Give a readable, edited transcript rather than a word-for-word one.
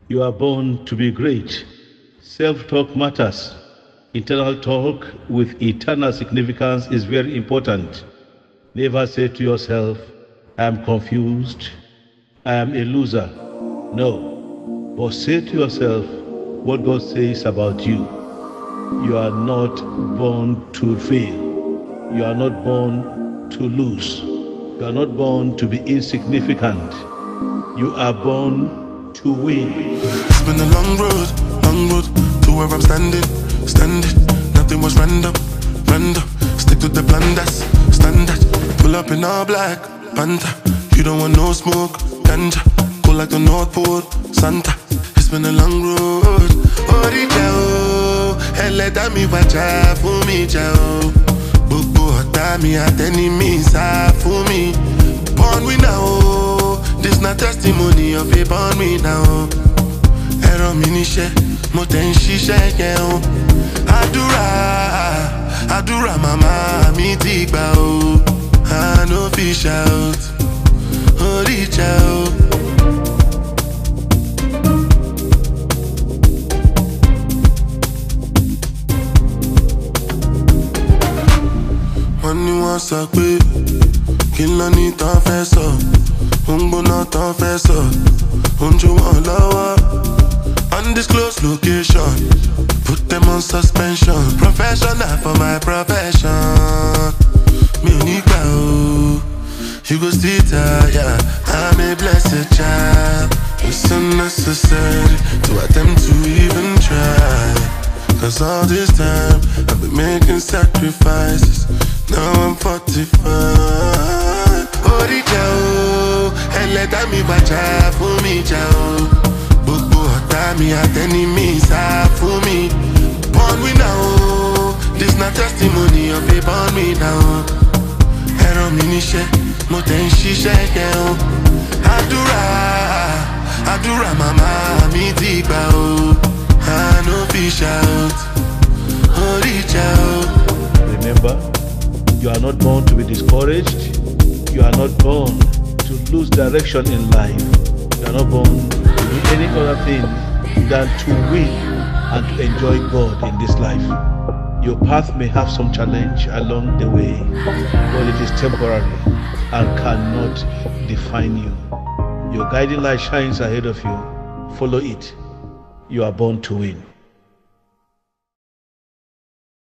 You are born to be great. Self-talk matters. Internal talk with eternal significance is very important. Never say to yourself, I am confused, I am a loser. No. But say to yourself what God says about you. You are not born to fail. You are not born to lose. You are not born to be insignificant. You are born to win. It's been a long road to where I'm standing. Nothing was random. Stick to the plan that's standard. Pull up in all black, Panther. You don't want no smoke, ganja. Go like the North Pole, Santa. It's been a long road. Ẹlẹ́dàá mi wájà fún mi jà o. Gbogbo ọ̀tá mi àtẹnimí sá fún mi. Born winner o. This na testimony of a born winner o. Ẹ̀rọ mi níṣẹ́, mo tẹ̀ ń ṣiṣẹ́ yẹn o. Àdúrà màmá mi ti gbà o. I no fit shout, orí ìjà o. Wọ́n ní wọ́n sọ pé kí n lọ ní tán fẹ́ sọ. Ó ń gbóná tán fẹ́ sọ. Ó ń jó wọn lọ́wọ́. Undisclosed location. Put them on suspension. Professional for my profession. Mi ò ní gbà o. You go still tire. I'm a blessed child. It's unnecessary to attempt to even try. Cause all this time I've been making sacrifices. Now I'm 45. Oríjà o, ẹlẹ́dàá mi wájà fún mi jà o. Gbogbo ọ̀tá mi àtẹnimí sá fún mi. Born winner o, this na testimony of a born winner o. Ẹ̀rọ mi níṣẹ́, mo tẹ̀ ń ṣiṣẹ́ yẹn o. Àdúrà màmá mi ti gbà o. I no fit shout, oríjà o. Remember, you are not born to be discouraged. You are not born to lose direction in life. You are not born to do any other thing than to win and to enjoy God in this life. Your path may have some challenge along the way, but it is temporary and cannot define you. Your guiding light shines ahead of you. Follow it. You are born to win.